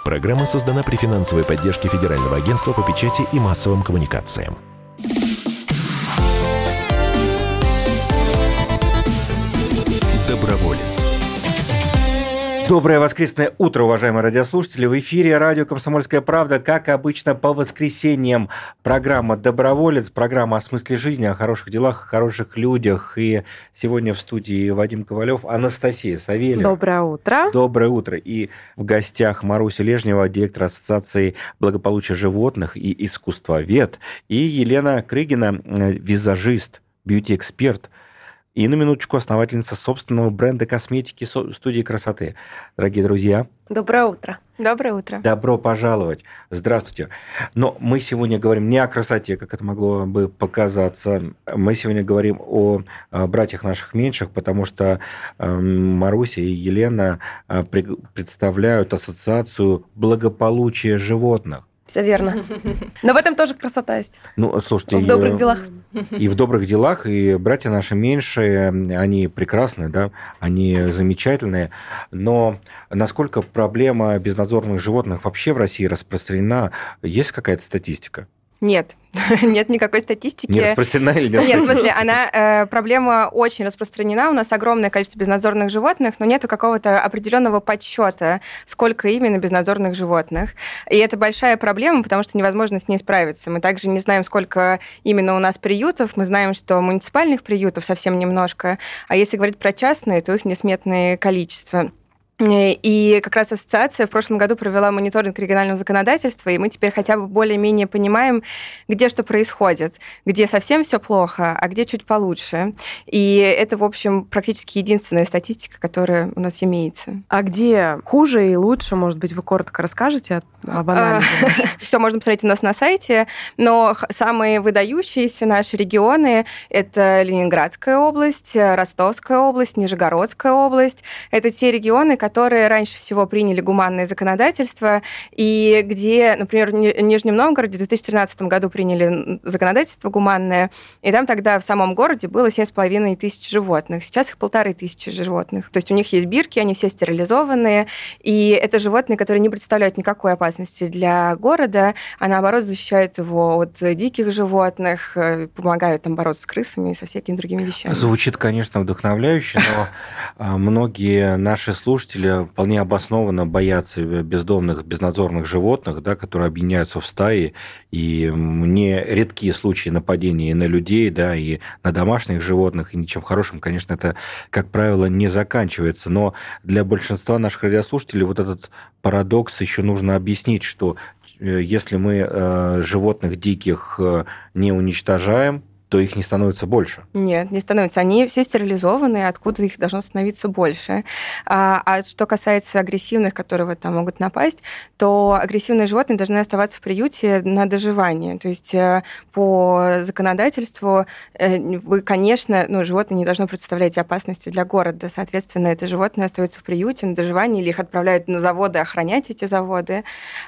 Программа создана при финансовой поддержке Федерального агентства по печати и массовым коммуникациям. Доброволец. Доброе воскресное утро, уважаемые радиослушатели. В эфире радио «Комсомольская правда», как обычно, по воскресеньям программа «Доброволец», программа о смысле жизни, о хороших делах, о хороших людях. И сегодня в студии Вадим Ковалев, Анастасия Савельева. Доброе утро. Доброе утро. И в гостях Маруся Лежнева, директор Ассоциации благополучия животных и искусствовед, и Елена Крыгина, визажист, бьюти-эксперт, и на минуточку основательница собственного бренда косметики «Студии красоты». Дорогие друзья. Доброе утро. Доброе утро. Добро пожаловать. Здравствуйте. Но мы сегодня говорим не о красоте, как это могло бы показаться. Мы сегодня говорим о братьях наших меньших, потому что Маруся и Елена представляют Ассоциацию благополучия животных. Все верно. Но в этом тоже красота есть. Ну, слушайте, в добрых делах. И в добрых делах, и братья наши меньшие, они прекрасные, да, они замечательные. Но насколько проблема безнадзорных животных вообще в России распространена? Есть какая-то статистика? Нет, нет никакой статистики. Не распространена или не распространена? Нет, в смысле, проблема очень распространена. У нас огромное количество безнадзорных животных, но нету какого-то определенного подсчета, сколько именно безнадзорных животных. И это большая проблема, потому что невозможно с ней справиться. Мы также не знаем, сколько именно у нас приютов. Мы знаем, что муниципальных приютов совсем немножко. А если говорить про частные, то их несметное количество. И как раз ассоциация в прошлом году провела мониторинг регионального законодательства, и мы теперь хотя бы более-менее понимаем, где что происходит, где совсем все плохо, а где чуть получше. И это, в общем, практически единственная статистика, которая у нас имеется. А где хуже и лучше, может быть, вы коротко расскажете об анализе? Все можно посмотреть у нас на сайте, но самые выдающиеся наши регионы — это Ленинградская область, Ростовская область, Нижегородская область. Это те регионы, которые раньше всего приняли гуманное законодательство, и где, например, в Нижнем Новгороде в 2013 году приняли законодательство гуманное, и там тогда в самом городе было 7,5 тысяч животных. Сейчас их 1500 животных. То есть у них есть бирки, они все стерилизованные, и это животные, которые не представляют никакой опасности для города, а наоборот защищают его от диких животных, помогают там бороться с крысами и со всякими другими вещами. Звучит, конечно, вдохновляюще, но многие наши слушатели вполне обоснованно боятся бездомных, безнадзорных животных, да, которые объединяются в стаи, и не редкие случаи нападений на людей, да, и на домашних животных, и ничем хорошим, конечно, это, как правило, не заканчивается. Но для большинства наших радиослушателей вот этот парадокс еще нужно объяснить, что если мы животных диких не уничтожаем, то их не становится больше. Нет, не становится. Они все стерилизованы, откуда их должно становиться больше. А что касается агрессивных, которые вот там могут напасть, то агрессивные животные должны оставаться в приюте на доживание. То есть по законодательству вы, конечно, животное не должно представлять опасности для города. Соответственно, это животное остается в приюте на доживание, или их отправляют на заводы охранять эти заводы.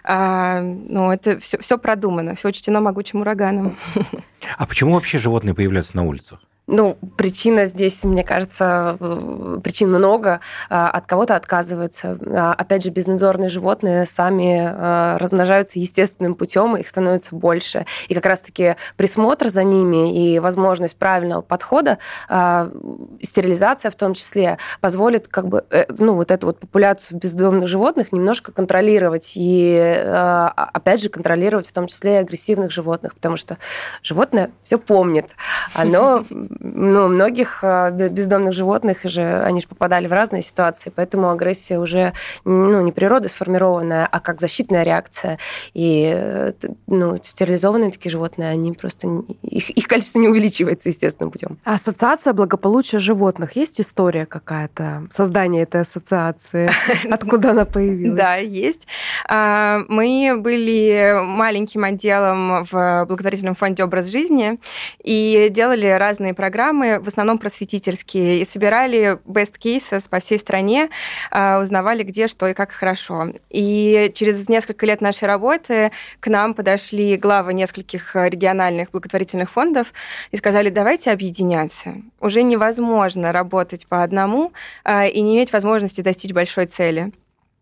Это все продумано, все учтено могучим ураганом. А почему вообще животные появляются на улицах? Причина здесь, мне кажется, причин много. От кого-то отказываются. Опять же, безнадзорные животные сами размножаются естественным путем, их становится больше. И как раз-таки присмотр за ними и возможность правильного подхода, стерилизация в том числе, позволит вот эту вот популяцию бездомных животных немножко контролировать. И, опять же, контролировать в том числе и агрессивных животных, потому что животное все помнит. Оно многих бездомных животных они же попадали в разные ситуации, поэтому агрессия уже не природой сформированная, а как защитная реакция. И стерилизованные такие животные, они просто их количество не увеличивается естественным путем. Ассоциация благополучия животных. Есть история какая-то создания этой ассоциации? Откуда она появилась? Да, есть. Мы были маленьким отделом в благотворительном фонде «Образ жизни» и делали разные программы, в основном просветительские, и собирали best cases по всей стране, узнавали, где, что и как хорошо. И через несколько лет нашей работы к нам подошли главы нескольких региональных благотворительных фондов и сказали: давайте объединяться. Уже невозможно работать по одному и не иметь возможности достичь большой цели.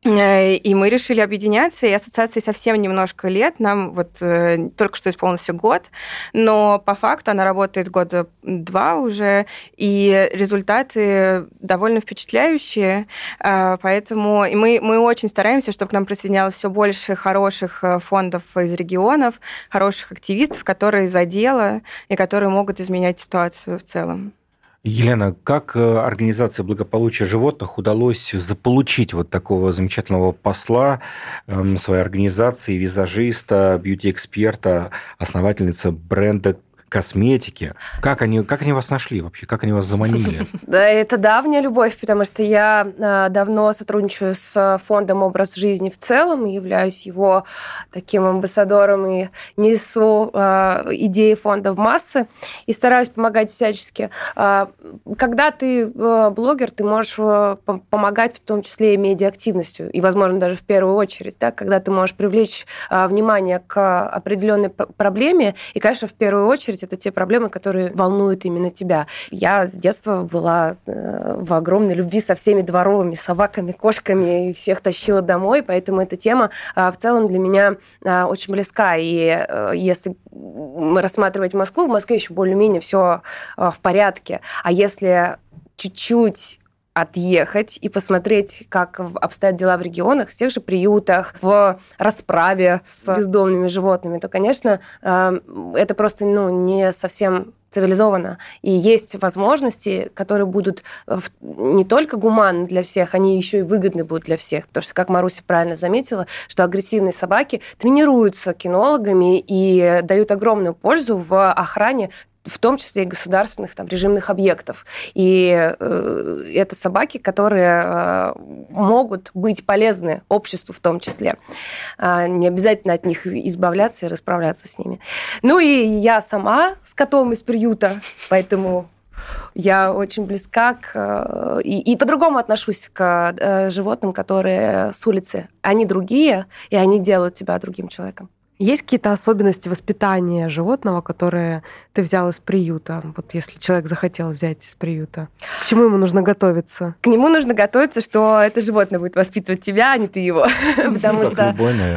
И мы решили объединяться, и ассоциации совсем немножко лет, нам вот только что исполнился год, но по факту она работает года 2 уже, и результаты довольно впечатляющие, поэтому мы очень стараемся, чтобы к нам присоединялось все больше хороших фондов из регионов, хороших активистов, которые за дело и которые могут изменять ситуацию в целом. Елена, как организации благополучия животных удалось заполучить вот такого замечательного посла своей организации, визажиста, бьюти-эксперта, основательница бренда косметики? Как они вас нашли вообще? Как они вас заманили? Да, это давняя любовь, потому что я давно сотрудничаю с фондом «Образ жизни» в целом, являюсь его таким амбассадором и несу идеи фонда в массы и стараюсь помогать всячески. Когда ты блогер, ты можешь помогать в том числе и медиа-активностью, и, возможно, даже в первую очередь, да, когда ты можешь привлечь внимание к определенной проблеме, и, конечно, в первую очередь это те проблемы, которые волнуют именно тебя. Я с детства была в огромной любви со всеми дворовыми собаками, кошками, и всех тащила домой, поэтому эта тема в целом для меня очень близка. И если рассматривать Москву, в Москве еще более-менее все в порядке. А если чуть-чуть отъехать и посмотреть, как обстоят дела в регионах, в тех же приютах, в расправе с бездомными животными, то, конечно, это просто не совсем цивилизованно. И есть возможности, которые будут не только гуманны для всех, они еще и выгодны будут для всех. Потому что, как Маруся правильно заметила, что агрессивные собаки тренируются кинологами и дают огромную пользу в охране, в том числе и государственных режимных объектов. И это собаки, которые могут быть полезны обществу в том числе. Не обязательно от них избавляться и расправляться с ними. Ну и я сама с котом из приюта, поэтому я очень близка и по-другому отношусь к животным, которые с улицы. Они другие, и они делают тебя другим человеком. Есть какие-то особенности воспитания животного, которые ты взял из приюта? Вот если человек захотел взять из приюта, к чему ему нужно готовиться? К нему нужно готовиться, что это животное будет воспитывать тебя, а не ты его. Потому что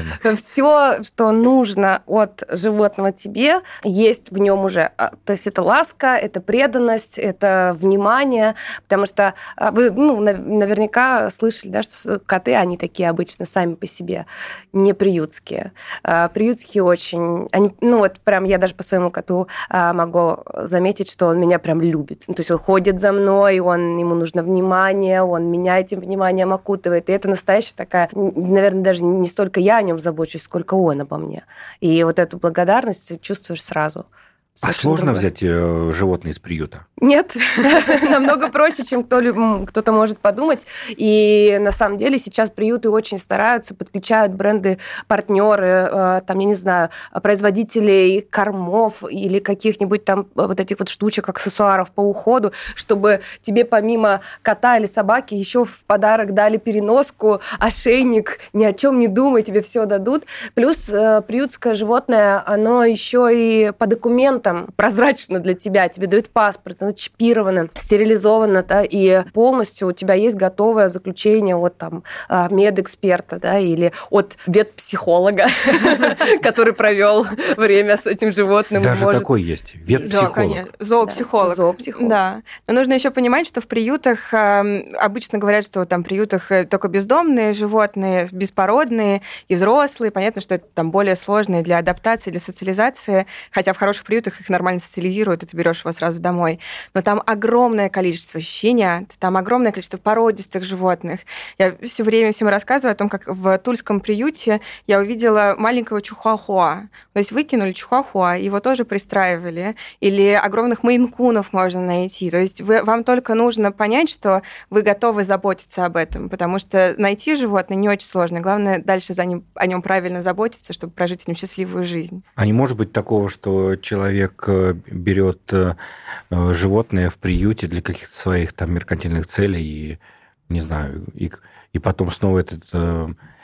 все, что нужно от животного тебе, есть в нем уже. То есть это ласка, это преданность, это внимание. Потому что вы наверняка слышали, да, что коты, они такие обычно сами по себе, не приютские. Приютские очень... прям я даже по своему коту могу заметить, что он меня прям любит. То есть он ходит за мной, ему нужно внимание, он меня этим вниманием окутывает. И это настоящая такая... Наверное, даже не столько я о нем забочусь, сколько он обо мне. И вот эту благодарность чувствуешь сразу. А сложно взять животное из приюта? Нет, намного проще, чем кто-то может подумать. И на самом деле сейчас приюты очень стараются, подключают бренды, партнеры, я не знаю, производителей кормов или каких-нибудь там вот этих вот штучек, аксессуаров по уходу, чтобы тебе помимо кота или собаки еще в подарок дали переноску, ошейник, ни о чем не думай, тебе все дадут. Плюс приютское животное, оно еще и по документам прозрачно для тебя. Тебе дают паспорт, оно чипировано, стерилизовано, да, и полностью у тебя есть готовое заключение от медэксперта, да, или от ветпсихолога, который провел время с этим животным. Даже такой есть, ветпсихолог. Зоопсихолог. Да. Но нужно еще понимать, что в приютах обычно говорят, что там в приютах только бездомные животные, беспородные и взрослые. Понятно, что это там более сложные для адаптации, для социализации, хотя в хороших приютах их нормально социализируют, и ты берешь его сразу домой. Но там огромное количество щенят, там огромное количество породистых животных. Я все время всем рассказываю о том, как в тульском приюте я увидела маленького чихуахуа. То есть выкинули чихуахуа, его тоже пристраивали. Или огромных мейн-кунов можно найти. То есть вам только нужно понять, что вы готовы заботиться об этом, потому что найти животное не очень сложно. Главное дальше о нем правильно заботиться, чтобы прожить с ним счастливую жизнь. А не может быть такого, что человек берет животное в приюте для каких-то своих меркантильных целей и, не знаю, и потом снова этот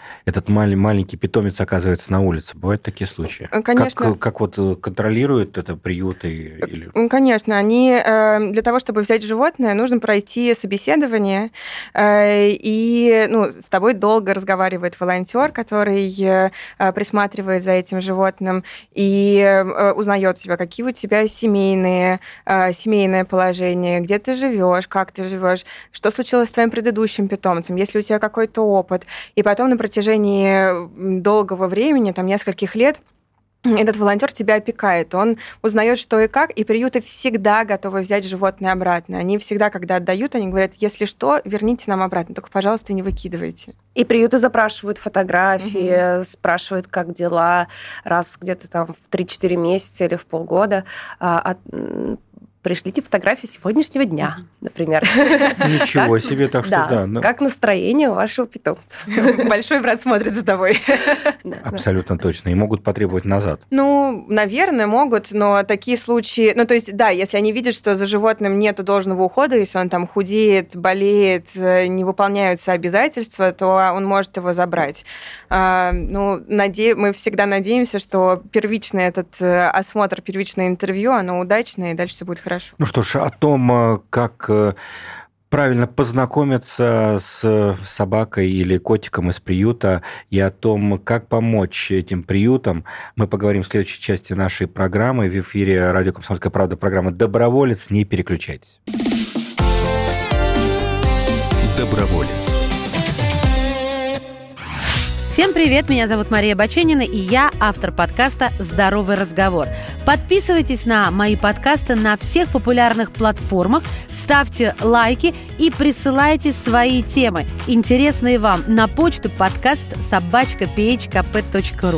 этот маленький питомец оказывается на улице. Бывают такие случаи? Конечно. Как вот контролируют это приюты? Или... Конечно. Они для того, чтобы взять животное, нужно пройти собеседование, и с тобой долго разговаривает волонтер, который присматривает за этим животным и узнает у тебя, какие у тебя семейное положение, где ты живешь, как ты живешь, что случилось с твоим предыдущим питомцем, есть ли у тебя какой-то опыт. И потом на протяжении долгого времени, там нескольких лет, этот волонтер тебя опекает, он узнает, что и как, и приюты всегда готовы взять животное обратно. Они всегда, когда отдают, они говорят, если что, верните нам обратно, только, пожалуйста, не выкидывайте. И приюты запрашивают фотографии, спрашивают, как дела, раз где-то там в 3-4 месяца или в полгода. Пришлите фотографии сегодняшнего дня, например. Ничего себе, так что да. Как настроение у вашего питомца? Большой брат смотрит за тобой. Абсолютно точно. И могут потребовать назад. Наверное, могут, но такие случаи... если они видят, что за животным нет должного ухода, если он там худеет, болеет, не выполняются обязательства, то он может его забрать. Мы всегда надеемся, что первичный этот осмотр, первичное интервью, оно удачное, и дальше все будет хорошо. Ну что ж, о том, как правильно познакомиться с собакой или котиком из приюта, и о том, как помочь этим приютам, мы поговорим в следующей части нашей программы. В эфире радио «Комсомольская правда» программа «Доброволец». Не переключайтесь. Доброволец. Всем привет, меня зовут Мария Баченина, и я автор подкаста «Здоровый разговор». Подписывайтесь на мои подкасты на всех популярных платформах, ставьте лайки и присылайте свои темы, интересные вам, на почту podcast@phkp.ru.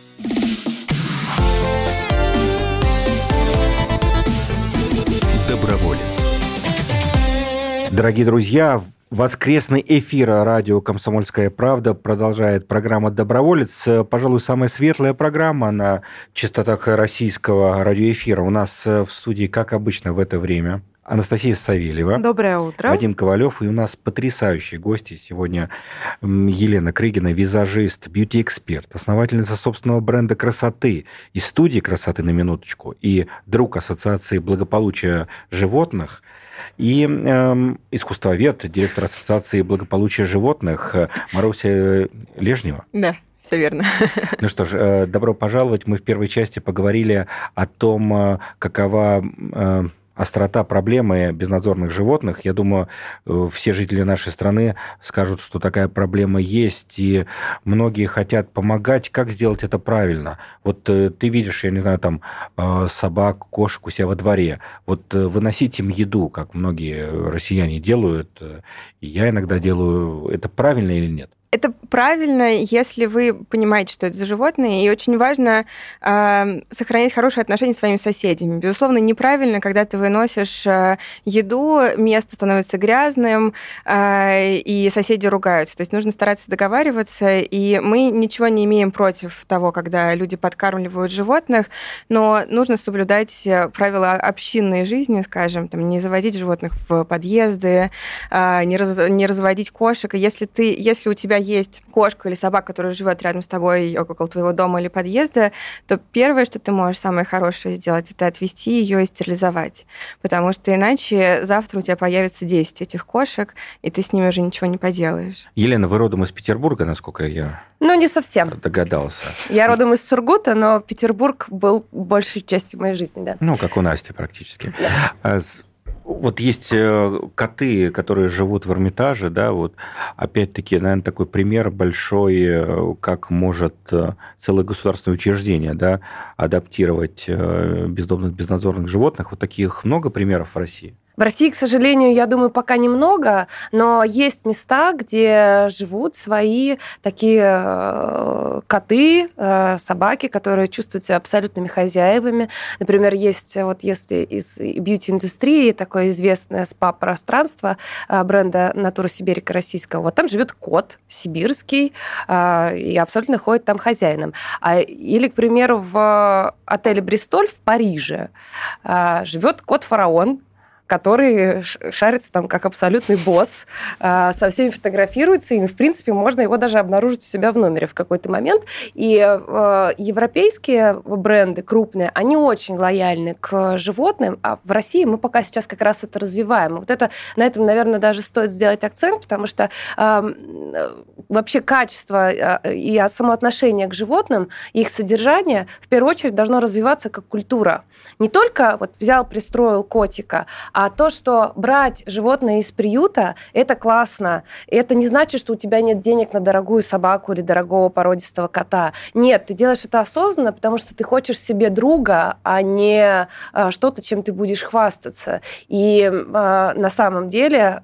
Доброволец. Дорогие друзья, воскресный эфир радио «Комсомольская правда» продолжает программа «Доброволец». Пожалуй, самая светлая программа на частотах российского радиоэфира. У нас в студии, как обычно, в это время Анастасия Савельева. Доброе утро. Вадим Ковалев. И у нас потрясающие гости. Сегодня Елена Крыгина, визажист, бьюти-эксперт, основательница собственного бренда красоты и студии красоты, на минуточку, и друг Ассоциации благополучия животных, и искусствовед, директор Ассоциации благополучия животных Маруся Лежнева. Да, все верно. Ну что ж, добро пожаловать. Мы в первой части поговорили о том, какова острота проблемы безнадзорных животных. Я думаю, все жители нашей страны скажут, что такая проблема есть, и многие хотят помогать. Как сделать это правильно? Вот ты видишь, я не знаю, там собак, кошек у себя во дворе. Вот выносить им еду, как многие россияне делают, и я иногда делаю. Это правильно или нет? Это правильно, если вы понимаете, что это за животные, и очень важно сохранять хорошие отношения с своими соседями. Безусловно, неправильно, когда ты выносишь еду, место становится грязным, и соседи ругаются. То есть нужно стараться договариваться, и мы ничего не имеем против того, когда люди подкармливают животных, но нужно соблюдать правила общинной жизни, скажем, там, не заводить животных в подъезды, не разводить кошек. И если у тебя есть кошка или собака, которая живет рядом с тобой, около твоего дома или подъезда, то первое, что ты можешь самое хорошее сделать, это отвезти ее и стерилизовать. Потому что иначе завтра у тебя появится 10 этих кошек, и ты с ними уже ничего не поделаешь. Елена, вы родом из Петербурга, насколько я не совсем. Догадался. Я родом из Сургута, но Петербург был большей частью моей жизни, да. Как у Насти практически. Да. Вот есть коты, которые живут в Эрмитаже, да, вот опять-таки, наверное, такой пример большой, как может целое государственное учреждение, да, адаптировать бездомных, безнадзорных животных. Вот таких много примеров в России? В России, к сожалению, я думаю, пока немного, но есть места, где живут свои такие коты, собаки, которые чувствуют себя абсолютными хозяевами. Например, есть, вот если из бьюти-индустрии такое известное спа-пространство бренда «Натура Сибирика» российского, вот там живет кот сибирский и абсолютно ходит там хозяином. Или, к примеру, в отеле «Бристоль» в Париже живет кот-фараон, который шарится там как абсолютный босс, со всеми фотографируется, и, в принципе, можно его даже обнаружить у себя в номере в какой-то момент. И европейские бренды крупные, они очень лояльны к животным, а в России мы пока сейчас как раз это развиваем. Вот это, на этом, наверное, даже стоит сделать акцент, потому что вообще качество и самоотношение к животным, их содержание, в первую очередь, должно развиваться как культура. Не только вот взял, пристроил котика, а то, что брать животное из приюта, это классно. Это не значит, что у тебя нет денег на дорогую собаку или дорогого породистого кота. Нет, ты делаешь это осознанно, потому что ты хочешь себе друга, а не что-то, чем ты будешь хвастаться. И на самом деле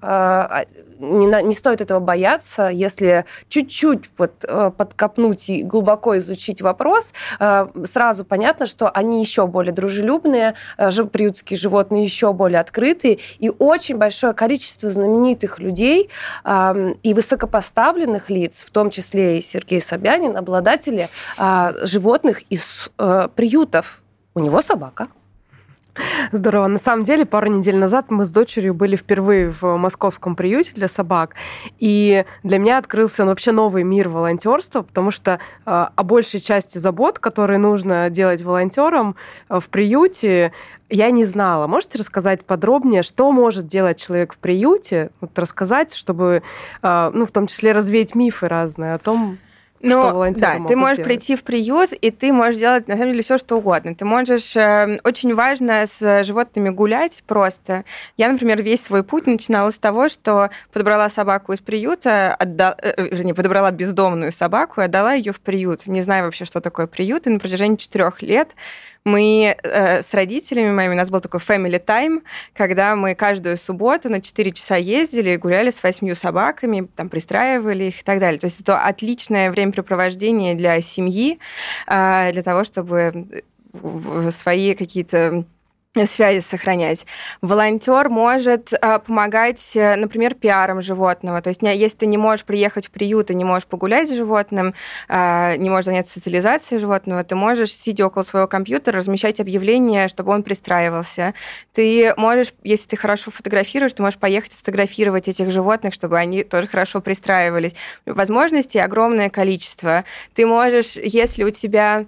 не стоит этого бояться, если чуть-чуть подкопнуть и глубоко изучить вопрос, сразу понятно, что они еще более дружелюбные, приютские животные еще более открытые, и очень большое количество знаменитых людей и высокопоставленных лиц, в том числе и Сергей Собянин, обладатели животных из приютов. У него собака. Здорово. На самом деле, пару недель назад мы с дочерью были впервые в московском приюте для собак, и для меня открылся вообще новый мир волонтерства, потому что о большей части забот, которые нужно делать волонтерам в приюте, я не знала. Можете рассказать подробнее, что может делать человек в приюте? Вот рассказать, чтобы, в том числе, развеять мифы разные о том, что волонтеры могут ты можешь делать. прийти в приют, и ты можешь делать, на самом деле, все что угодно. Ты можешь... Очень важно с животными гулять просто. Я, например, весь свой путь начинала с того, что подобрала собаку из приюта, подобрала бездомную собаку и отдала ее в приют. Не знаю вообще, что такое приют. И на протяжении 4 лет мы с родителями моими, у нас был такой family time, когда мы каждую субботу на 4 часа ездили и гуляли с 8 собаками, там пристраивали их и так далее. То есть это отличное времяпрепровождение для семьи, для того, чтобы свои какие-то связи сохранять. Волонтер может помогать, например, пиаром животного. То есть, если ты не можешь приехать в приют и не можешь погулять с животным, не можешь заняться социализацией животного, ты можешь, сидя около своего компьютера, размещать объявления, чтобы он пристраивался. Ты можешь, если ты хорошо фотографируешь, ты можешь поехать сфотографировать этих животных, чтобы они тоже хорошо пристраивались. Возможностей огромное количество. Ты можешь, если у тебя...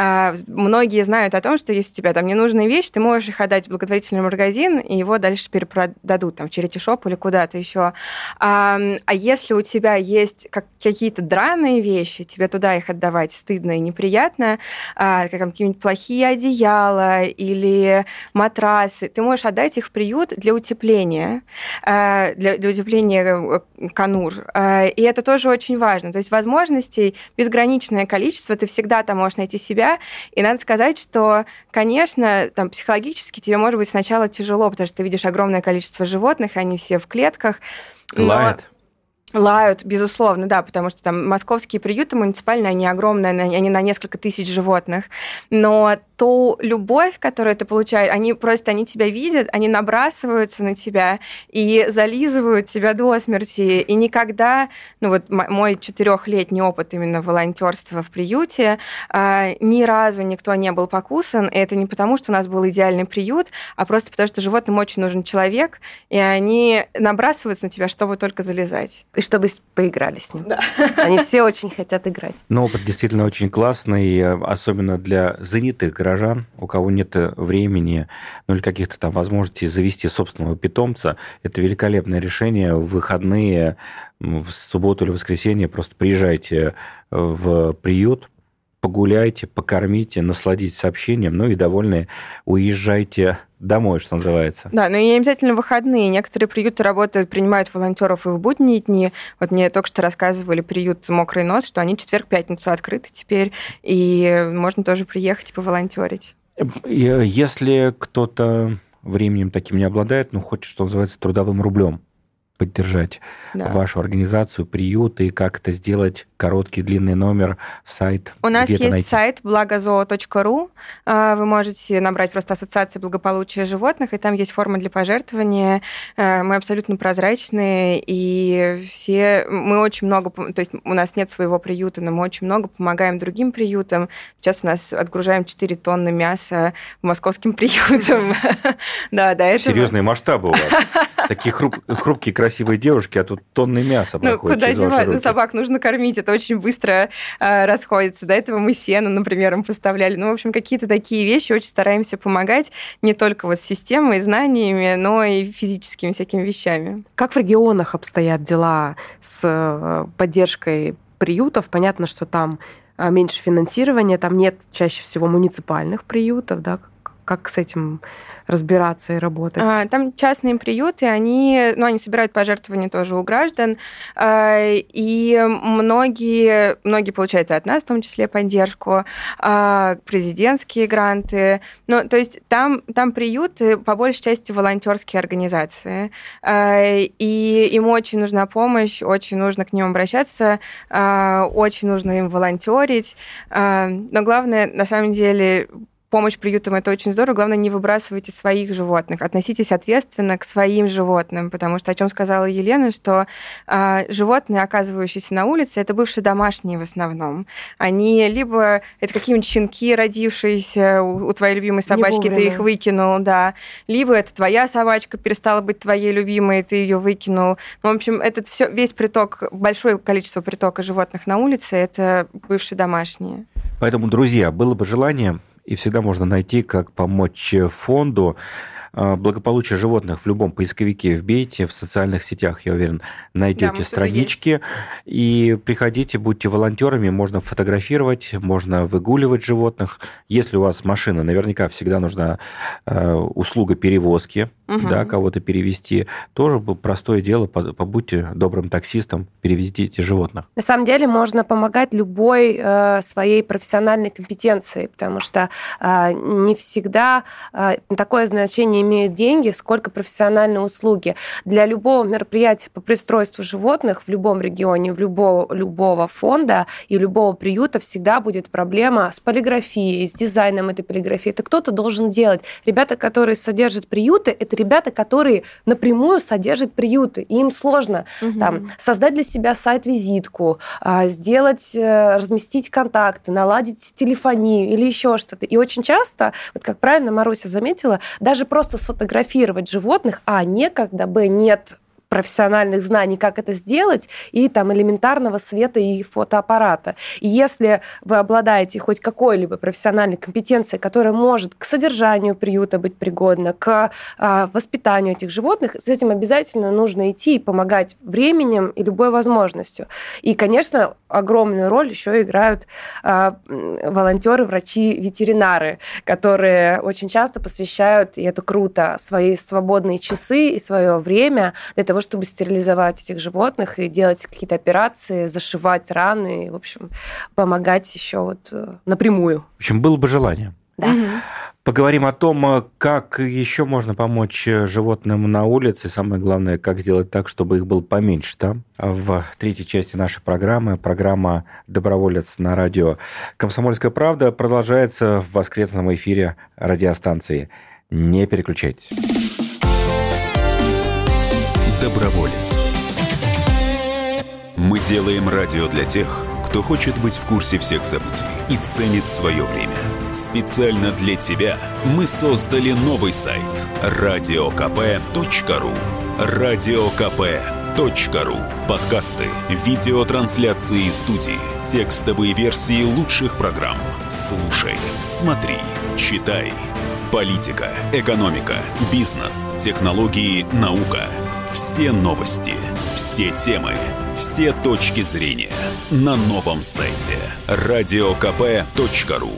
Многие знают о том, что если у тебя там ненужные вещи, ты можешь их отдать в благотворительный магазин, и его дальше перепродадут там, в Charity Shop или куда-то еще. А если у тебя есть какие-то драные вещи, тебе туда их отдавать стыдно и неприятно, как какие-нибудь плохие одеяла или матрасы, ты можешь отдать их в приют для утепления, для утепления конур. И это тоже очень важно. То есть возможностей безграничное количество, ты всегда там можешь найти себя. И надо сказать, что, конечно, там, психологически тебе может быть сначала тяжело, потому что ты видишь огромное количество животных, они все в клетках. Лают, безусловно, да, потому что там московские приюты муниципальные, они огромные, они на несколько тысяч животных. Но ту любовь, которую ты получаешь, они тебя видят, они набрасываются на тебя и зализывают тебя до смерти. И никогда, мой 4-летний опыт именно волонтерства в приюте, ни разу никто не был покусан. И это не потому, что у нас был идеальный приют, а просто потому, что животным очень нужен человек, и они набрасываются на тебя, чтобы только залезать. И чтобы поиграли с ним. Да. Они все очень хотят играть. Но опыт действительно очень классный, особенно для занятых горожан, у кого нет времени, или каких-то там возможностей завести собственного питомца. Это великолепное решение. В выходные, в субботу или воскресенье просто приезжайте в приют, погуляйте, покормите, насладитесь общением, и довольные уезжайте домой, что называется. Да, но и не обязательно выходные. Некоторые приюты работают, принимают волонтеров и в будние дни. Вот мне только что рассказывали приют «Мокрый нос», что они четверг-пятницу открыты теперь, и можно тоже приехать и поволонтерить. Если кто-то временем таким не обладает, хочет, что называется, трудовым рублем поддержать вашу организацию, приют, и как это сделать, короткий, длинный номер, сайт? У нас есть сайт благозоо.ру. Вы можете набрать просто Ассоциация благополучия животных, и там есть форма для пожертвования. Мы абсолютно прозрачные, и мы очень много, то есть у нас нет своего приюта, но мы очень много помогаем другим приютам. Сейчас у нас отгружаем 4 тонны мяса московским приютам. Да, до этого. Серьезные масштабы у вас. Такие хрупкие, красивые девушки, а тут тонны мяса проходят через ваши руки. Куда девать? Собак нужно кормить, это очень быстро расходится. До этого мы сено, например, им поставляли. В общем, какие-то такие вещи очень стараемся помогать не только вот системой, знаниями, но и физическими всякими вещами. Как в регионах обстоят дела с поддержкой приютов? Понятно, что там меньше финансирования, там нет чаще всего муниципальных приютов, да? Как с этим разбираться и работать? Там частные приюты, они собирают пожертвования тоже у граждан, и многие получают от нас, в том числе, поддержку, президентские гранты. То есть там приюты, по большей части, волонтерские организации, и им очень нужна помощь, очень нужно к ним обращаться, очень нужно им волонтерить. Но главное, на самом деле, помощь приютам — это очень здорово. Главное, не выбрасывайте своих животных. Относитесь ответственно к своим животным, потому что, о чем сказала Елена, что животные, оказывающиеся на улице, это бывшие домашние в основном. Они либо это какие-нибудь щенки, родившиеся у твоей любимой собачки, ты их выкинул, да, либо это твоя собачка перестала быть твоей любимой, ты ее выкинул. В общем, этот весь приток, большое количество притока животных на улице — это бывшие домашние. Поэтому, друзья, было бы желание, и всегда можно найти, как помочь фонду благополучия животных в любом поисковике вбейте, в социальных сетях, я уверен, найдете странички. И приходите, будьте волонтерами, можно фотографировать, можно выгуливать животных. Если у вас машина, наверняка всегда нужна услуга перевозки, да, кого-то перевезти. Тоже простое дело, побудьте добрым таксистом, перевезите животных. На самом деле можно помогать любой своей профессиональной компетенцией, потому что не всегда такое значение имеют деньги, сколько профессиональные услуги. Для любого мероприятия по пристройству животных в любом регионе, в любого фонда и любого приюта всегда будет проблема с полиграфией, с дизайном этой полиграфии. Это кто-то должен делать. Ребята, которые содержат приюты, это ребята, которые напрямую содержат приюты. И им сложно создать для себя сайт-визитку, разместить контакты, наладить телефонию или еще что-то. И очень часто, вот как правильно Маруся заметила, даже просто сфотографировать животных, некогда, нет профессиональных знаний, как это сделать, и там элементарного света и фотоаппарата. И если вы обладаете хоть какой-либо профессиональной компетенцией, которая может к содержанию приюта быть пригодна, к воспитанию этих животных, с этим обязательно нужно идти и помогать временем и любой возможностью. И, конечно, огромную роль еще играют волонтеры, врачи, ветеринары, которые очень часто посвящают, и это круто, свои свободные часы и свое время для того, чтобы стерилизовать этих животных и делать какие-то операции, зашивать раны, и, в общем, помогать еще напрямую. В общем, было бы желание. Да. Поговорим о том, как еще можно помочь животным на улице. Самое главное, как сделать так, чтобы их было поменьше там. В третьей части нашей программа «Доброволец» на радио «Комсомольская правда» продолжается в воскресном эфире радиостанции. Не переключайтесь. Доброволец. Мы делаем радио для тех, кто хочет быть в курсе всех событий и ценит свое время. Специально для тебя мы создали новый сайт radiokp.ru. radiokp.ru. Подкасты, видеотрансляции студии, текстовые версии лучших программ. Слушай, смотри, читай. Политика, экономика, бизнес, технологии, наука. Все новости, все темы, все точки зрения на новом сайте radiokp.ru.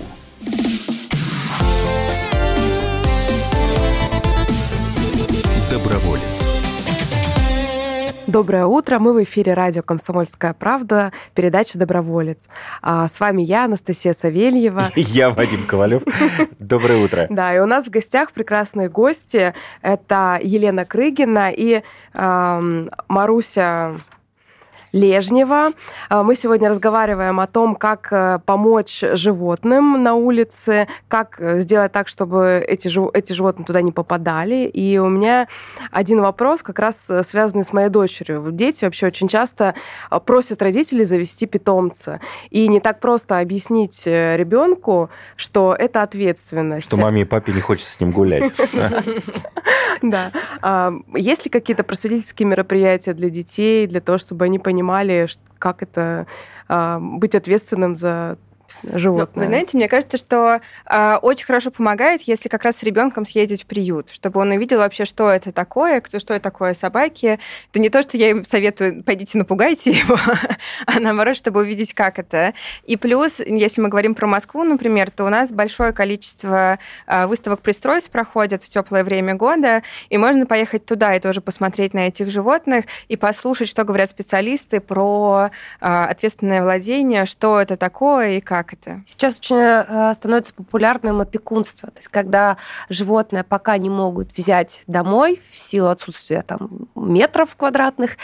Доброволец. Доброе утро, мы в эфире радио «Комсомольская правда», передача «Доброволец». С вами я, Анастасия Савельева. Я Вадим Ковалев. Доброе утро. Да, и у нас в гостях прекрасные гости. Это Елена Крыгина и Маруся Лежнева. Мы сегодня разговариваем о том, как помочь животным на улице, как сделать так, чтобы эти животные туда не попадали. И у меня один вопрос, как раз связанный с моей дочерью. Дети вообще очень часто просят родителей завести питомца. И не так просто объяснить ребенку, что это ответственность. Что маме и папе не хочется с ним гулять. Да. Есть ли какие-то просветительские мероприятия для детей, для того, чтобы они понимали, как это быть ответственным за животное? Вы знаете, мне кажется, что очень хорошо помогает, если как раз с ребенком съездить в приют, чтобы он увидел вообще, что это такое, что это такое собаки. Это не то, что я им советую, пойдите напугайте его, а наоборот, чтобы увидеть, как это. И плюс, если мы говорим про Москву, например, то у нас большое количество выставок-пристройств проходят в теплое время года, и можно поехать туда и тоже посмотреть на этих животных и послушать, что говорят специалисты про ответственное владение, что это такое и как это. Сейчас очень становится популярным опекунство. То есть когда животное пока не могут взять домой в силу отсутствия там, метров квадратных,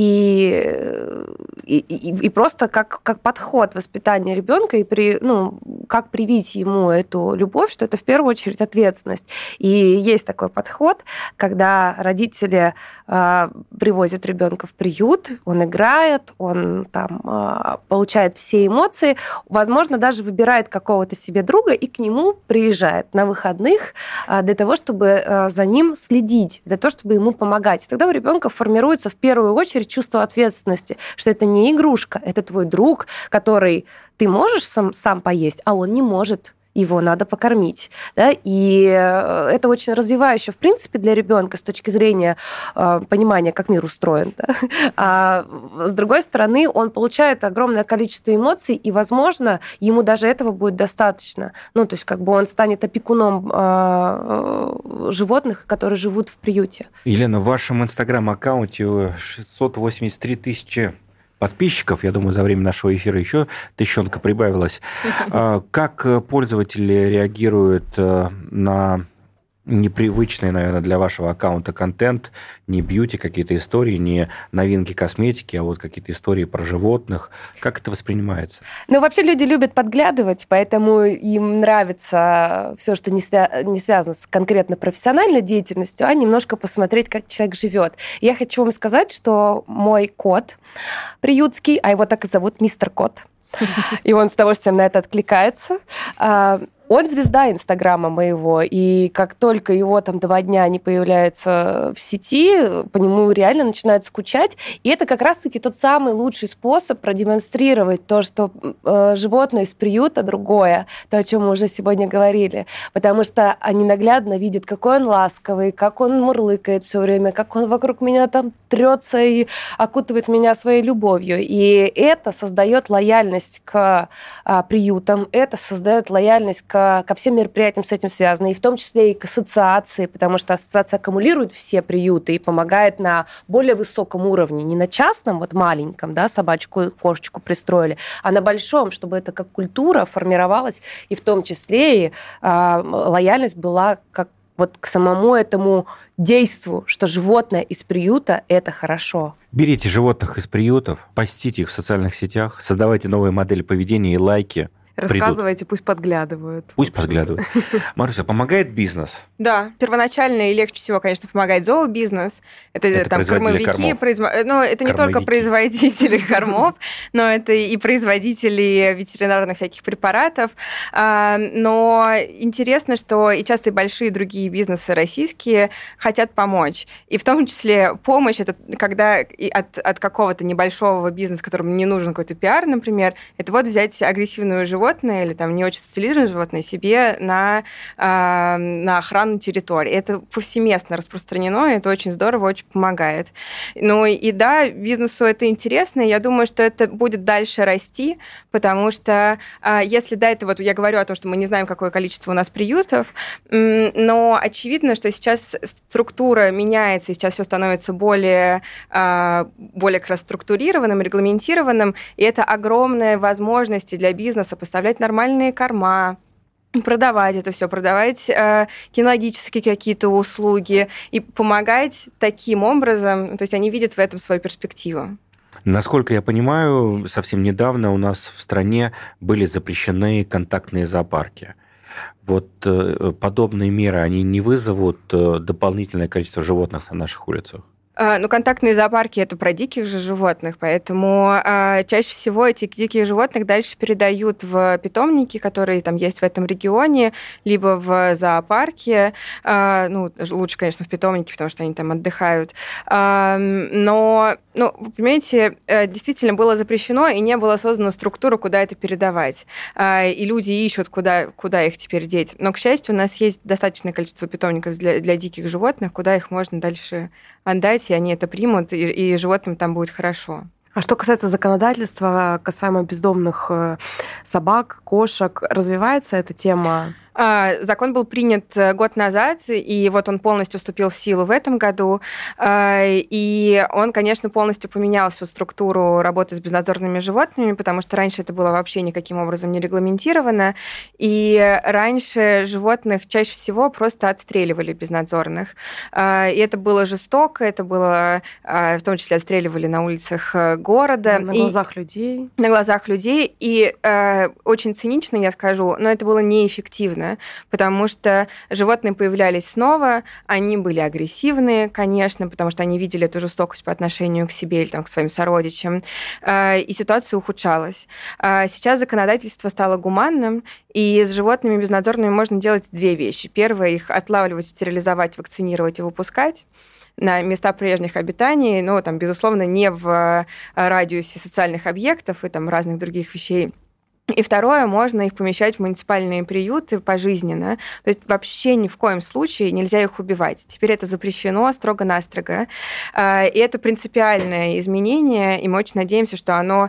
и просто как подход воспитания ребенка, и как привить ему эту любовь, что это в первую очередь ответственность. И есть такой подход, когда родители привозят ребенка в приют, он играет, он там получает все эмоции, возможно, даже выбирает какого-то себе друга и к нему приезжает на выходных для того, чтобы за ним следить, для того, чтобы ему помогать. И тогда у ребенка формируется в первую очередь чувство ответственности, что это не игрушка, это твой друг, который ты можешь сам поесть, а он не может. Его надо покормить. Да? И это очень развивающе, в принципе, для ребенка с точки зрения понимания, как мир устроен. Да? А с другой стороны, он получает огромное количество эмоций, и, возможно, ему даже этого будет достаточно. То есть как бы он станет опекуном животных, которые живут в приюте. Елена, в вашем инстаграм-аккаунте 683 тысячи подписчиков. Я думаю, за время нашего эфира еще тысячонка прибавилась. Как пользователи реагируют на непривычный, наверное, для вашего аккаунта контент, не бьюти какие-то истории, не новинки косметики, а вот какие-то истории про животных? Как это воспринимается? Вообще люди любят подглядывать, поэтому им нравится все, что не связано с конкретно профессиональной деятельностью, а немножко посмотреть, как человек живет. Я хочу вам сказать, что мой кот приютский, а его так и зовут Мистер Кот, и он с удовольствием на это откликается. Он звезда Инстаграма моего, и как только его там 2 дня не появляется в сети, по нему реально начинают скучать. И это как раз-таки тот самый лучший способ продемонстрировать то, что животное из приюта другое, то, о чем мы уже сегодня говорили. Потому что они наглядно видят, какой он ласковый, как он мурлыкает все время, как он вокруг меня там трется и окутывает меня своей любовью. И это создает лояльность к приютам, это создает лояльность ко всем мероприятиям с этим связаны, и в том числе и к ассоциации, потому что ассоциация аккумулирует все приюты и помогает на более высоком уровне, не на частном, вот маленьком, да, собачку, кошечку пристроили, а на большом, чтобы это как культура формировалась, и в том числе и лояльность была как вот к самому этому действу, что животное из приюта – это хорошо. Берите животных из приютов, постите их в социальных сетях, создавайте новые модели поведения и лайки. Рассказывайте, пусть подглядывают. Пусть подглядывают. Маруся, помогает бизнес? Да, первоначально и легче всего, конечно, помогает зообизнес. Это там кормовики, это не только производители кормов, но это и производители ветеринарных всяких препаратов. Но интересно, что и часто и большие другие бизнесы российские хотят помочь. И в том числе помощь, это когда от какого-то небольшого бизнеса, которому не нужен какой-то пиар, например, это вот взять агрессивную животное животное или там не очень социализированное животное себе на охрану территории. Это повсеместно распространено, и это очень здорово, очень помогает. Ну и да, бизнесу это интересно, и я думаю, что это будет дальше расти, потому что если до этого, я говорю о том, что мы не знаем, какое количество у нас приютов, но очевидно, что сейчас структура меняется, и сейчас все становится более как раз структурированным, регламентированным, и это огромные возможности для бизнеса поставлять нормальные корма, продавать это все, продавать кинологические какие-то услуги и помогать таким образом, то есть они видят в этом свою перспективу. Насколько я понимаю, совсем недавно у нас в стране были запрещены контактные зоопарки. Вот подобные меры, они не вызовут дополнительное количество животных на наших улицах? Ну, контактные зоопарки – это про диких же животных, поэтому чаще всего этих диких животных дальше передают в питомники, которые там есть в этом регионе, либо в зоопарке. Ну, лучше, конечно, в питомнике, потому что они там отдыхают. Но, вы понимаете, действительно было запрещено, и не было создана структура, куда это передавать. И люди ищут, куда их теперь деть. Но, к счастью, у нас есть достаточное количество питомников для диких животных, куда их можно дальше отдать, и они это примут, и животным там будет хорошо. А что касается законодательства, касаемо бездомных собак, кошек, развивается эта тема? Закон был принят год назад, и вот он полностью вступил в силу в этом году. И он, конечно, полностью поменял всю структуру работы с безнадзорными животными, потому что раньше это было вообще никаким образом не регламентировано. И раньше животных чаще всего просто отстреливали безнадзорных. И это было жестоко, это было, в том числе, отстреливали на улицах города. На глазах людей. На глазах людей. И очень цинично, я скажу, но это было неэффективно, потому что животные появлялись снова, они были агрессивные, конечно, потому что они видели эту жестокость по отношению к себе или там, к своим сородичам, и ситуация ухудшалась. Сейчас законодательство стало гуманным, и с животными безнадзорными можно делать две вещи. Первое – их отлавливать, стерилизовать, вакцинировать и выпускать на места прежних обитаний, но там, безусловно, не в радиусе социальных объектов и там разных других вещей. И второе, можно их помещать в муниципальные приюты пожизненно. То есть вообще ни в коем случае нельзя их убивать. Теперь это запрещено строго-настрого. И это принципиальное изменение, и мы очень надеемся, что оно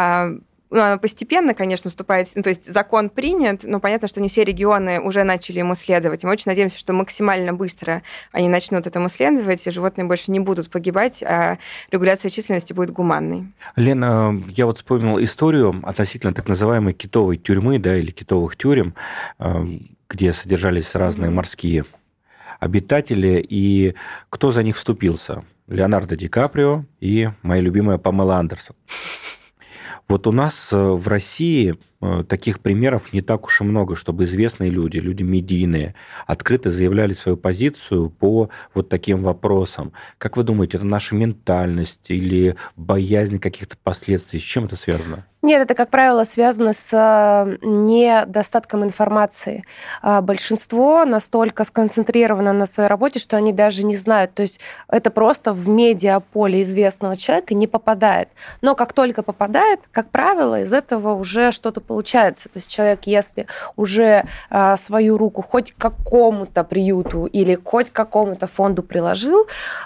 постепенно, конечно, вступает, то есть закон принят, но понятно, что не все регионы уже начали ему следовать. Мы очень надеемся, что максимально быстро они начнут этому следовать, и животные больше не будут погибать, а регуляция численности будет гуманной. Лена, я вот вспомнил историю относительно так называемой китовой тюрьмы, да, или китовых тюрем, где содержались разные морские обитатели, и кто за них вступился? Леонардо Ди Каприо и моя любимая Памела Андерсон. Вот у нас в России таких примеров не так уж и много, чтобы известные люди медийные, открыто заявляли свою позицию по вот таким вопросам. Как вы думаете, это наша ментальность или боязнь каких-то последствий? С чем это связано? Нет, это, как правило, связано с недостатком информации. Большинство настолько сконцентрировано на своей работе, что они даже не знают. То есть это просто в медиаполе известного человека не попадает. Но как только попадает, как правило, из этого уже что-то получается. То есть человек, если уже свою руку хоть к какому-то приюту или хоть к какому-то фонду приложил,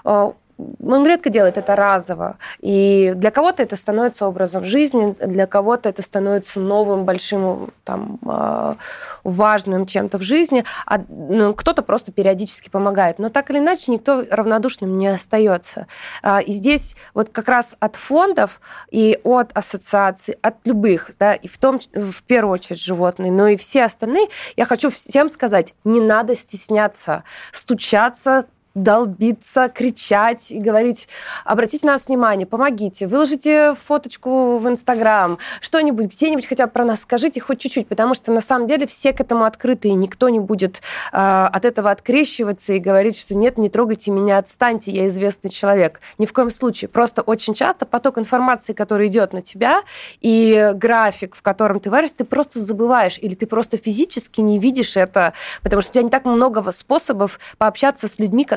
он редко делает это разово. И для кого-то это становится образом жизни, для кого-то это становится новым, большим, там, важным чем-то в жизни, а кто-то просто периодически помогает. Но так или иначе никто равнодушным не остается. И здесь вот как раз от фондов и от ассоциаций, от любых, да, и в первую очередь животные, но и все остальные, я хочу всем сказать, не надо стесняться, стучаться, долбиться, кричать и говорить: обратите на нас внимание, помогите, выложите фоточку в Инстаграм, что-нибудь, где-нибудь хотя бы про нас скажите хоть чуть-чуть, потому что на самом деле все к этому открыты, и никто не будет от этого открещиваться и говорить, что нет, не трогайте меня, отстаньте, я известный человек. Ни в коем случае. Просто очень часто поток информации, который идет на тебя, и график, в котором ты варишь, ты просто забываешь, или ты просто физически не видишь это, потому что у тебя не так много способов пообщаться с людьми,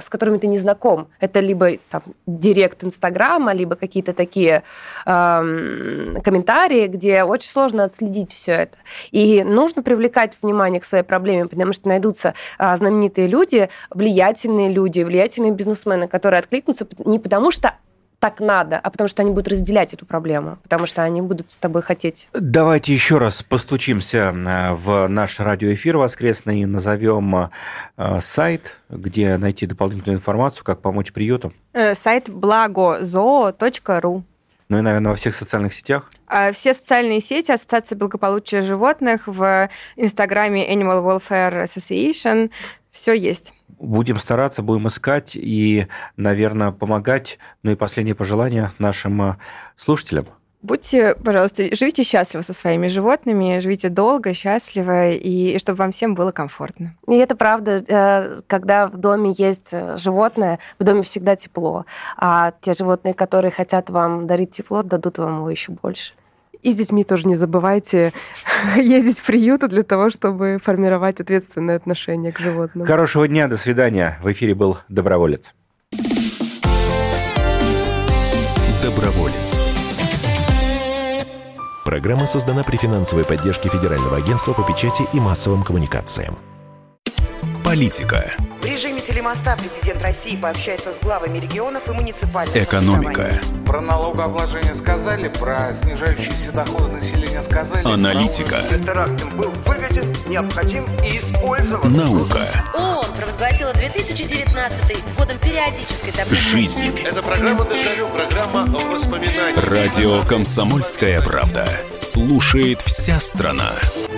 с которыми ты не знаком. Это либо там директ Инстаграма, либо какие-то такие комментарии, где очень сложно отследить все это. И нужно привлекать внимание к своей проблеме, потому что найдутся знаменитые люди, влиятельные бизнесмены, которые откликнутся не потому что так надо, а потому что они будут разделять эту проблему, потому что они будут с тобой хотеть. Давайте еще раз постучимся в наш радиоэфир воскресный и назовем сайт, где найти дополнительную информацию, как помочь приютам. Сайт благозоо.ру. Ну и, наверное, во всех социальных сетях. Все социальные сети Ассоциации благополучия животных, в Инстаграме Animal Welfare Association, все есть. Будем стараться, будем искать и, наверное, помогать. Ну и последнее пожелание нашим слушателям. Будьте, пожалуйста, живите счастливо со своими животными, живите долго, счастливо, и чтобы вам всем было комфортно. И это правда, когда в доме есть животное, в доме всегда тепло. А те животные, которые хотят вам дарить тепло, дадут вам его еще больше. И с детьми тоже не забывайте ездить в приюты для того, чтобы формировать ответственное отношение к животным. Хорошего дня, до свидания. В эфире был Доброволец. Доброволец. Программа создана при финансовой поддержке Федерального агентства по печати и массовым коммуникациям. Политика. В режиме телемоста президент России пообщается с главами регионов и муниципальных Экономика. Про налогообложение сказали, про снижающиеся доходы населения сказали. Аналитика. Теракт был выгоден, необходим и использован. Наука. ООН провозгласила 2019 годом периодической таблицы. Жизнь. Это программа «Дежавю», программа воспоминаний. Радио «Комсомольская правда». Слушает вся страна.